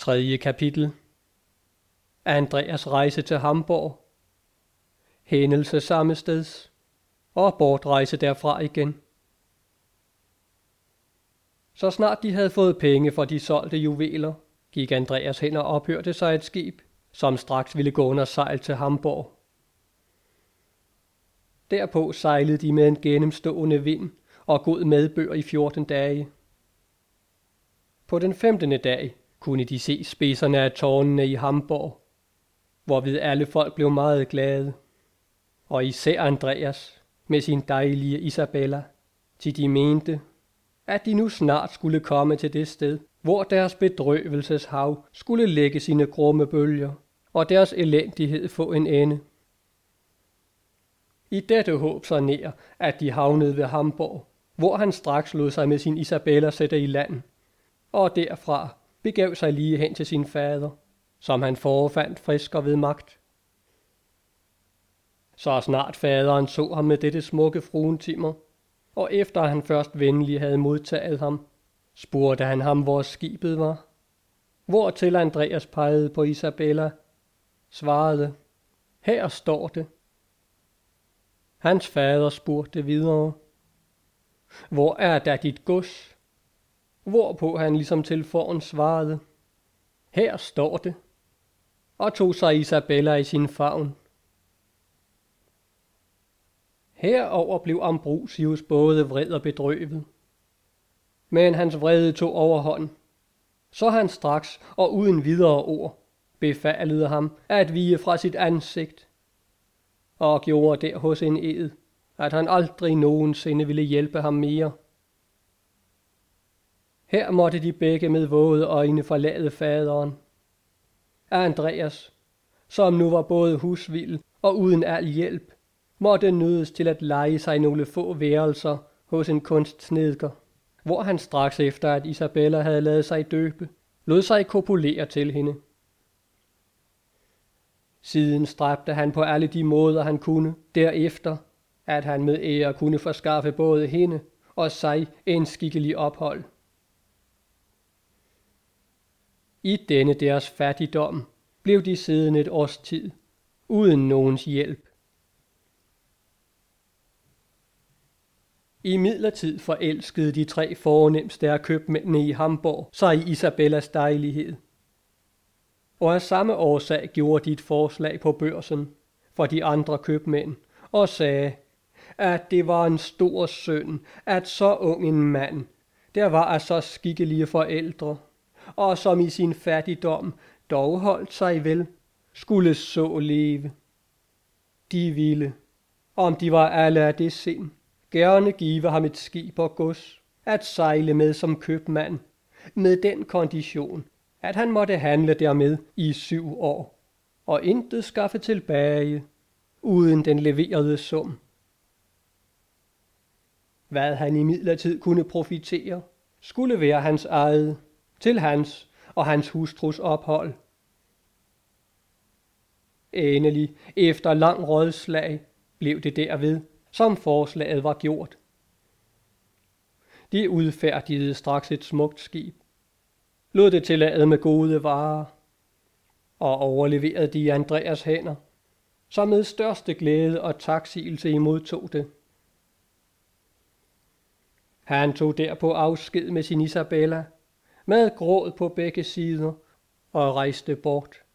3. kapitel. Andreas rejse til Hamborg. Hændelse samme steds. Og bortrejse derfra igen. Så snart de havde fået penge for de solgte juveler, gik Andreas hen og ophørte sig et skib, som straks ville gå under sejl til Hamborg. Derpå sejlede de med en gennemstående vind og god medbør i 14 dage. På den 15. dag kunne de se spidserne af tårnene i Hamborg, hvorved alle folk blev meget glade, og især Andreas med sin dejlige Isabella, til de mente, at de nu snart skulle komme til det sted, hvor deres bedrøvelseshav skulle lægge sine grumme bølger, og deres elendighed få en ende. I dette håb så nær, at de havnede ved Hamborg, hvor han straks lod sig med sin Isabella sætte i land, og derfra begav sig lige hen til sin fader, som han forefandt frisk og ved magt. Så snart faderen så ham med dette smukke fruentimmer, og efter han først venlig havde modtaget ham, spurgte han ham, hvor skibet var. Hvortil Andreas pegede på Isabella, svarede, her står det. Hans fader spurgte videre, hvor er da dit gods? Hvorpå han ligesom til foran svarede, her står det, og tog sig Isabella i sin favn. Herover blev Ambrosius både vred og bedrøvet. Men hans vrede tog overhånd. Så han straks og uden videre ord befalede ham at vige fra sit ansigt, og gjorde der hos en ed, at han aldrig nogensinde ville hjælpe ham mere. Her måtte de begge med våde øjne forlade faderen. Andreas, som nu var både husvild og uden al hjælp, måtte nødes til at leje sig nogle få værelser hos en kunstsnedker, hvor han straks efter, at Isabella havde ladet sig døbe, lod sig kopulere til hende. Siden stræbte han på alle de måder, han kunne, derefter, at han med ære kunne forskaffe både hende og sig en skikkelig ophold. I denne deres fattigdom blev de siddende et års tid, uden nogens hjælp. Imidlertid forelskede de 3 fornemste af købmændene i Hamborg sig i Isabellas dejlighed. Og af samme årsag gjorde de et forslag på børsen for de andre købmænd og sagde, at det var en stor synd, at så ung en mand, der var af så skikkelige forældre, og som i sin fattigdom dog holdt sig vel, skulle så leve. De ville, om de var alle af det sind, gerne give ham et skib og gods, at sejle med som købmand, med den kondition, at han måtte handle dermed i 7 år, og intet skaffe tilbage, uden den leverede sum. Hvad han imidlertid kunne profitere, skulle være hans eget, til hans og hans hustrus ophold. Endelig, efter lang rådslag, blev det derved, som forslaget var gjort. De udfærdigede straks et smukt skib, lod det tillade med gode varer, og overleverede de i Andreas hænder, som med største glæde og taksigelse imodtog det. Han tog derpå afsked med sin Isabella, med gråd på begge sider, og rejste bort.